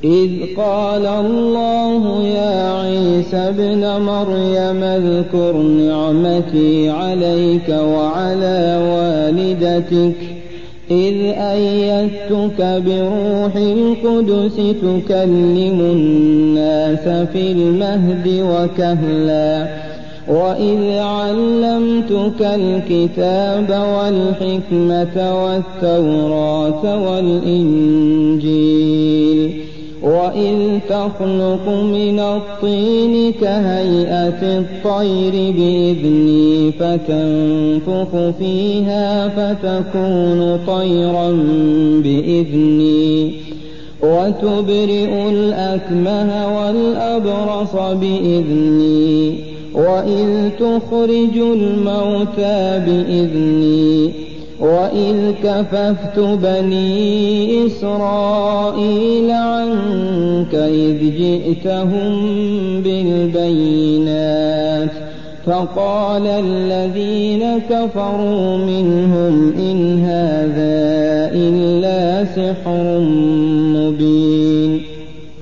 إذ قال الله يا عيسى ابن مريم اذكر نعمتي عليك وعلى والدتك إذ أيدتك بروح القدس تكلم الناس في المهد وكهلا وإذ علمتك الكتاب والحكمة والتوراة والإنجيل وإذ تخلق من الطين كهيئة الطير بإذني فتنفخ فيها فتكون طيرا بإذني وتبرئ الأكمه والأبرص بإذني وإذ تخرج الموتى بإذني وإذ كففت بني إسرائيل عنك إذ جئتهم بالبينات فقال الذين كفروا منهم إن هذا إلا سحر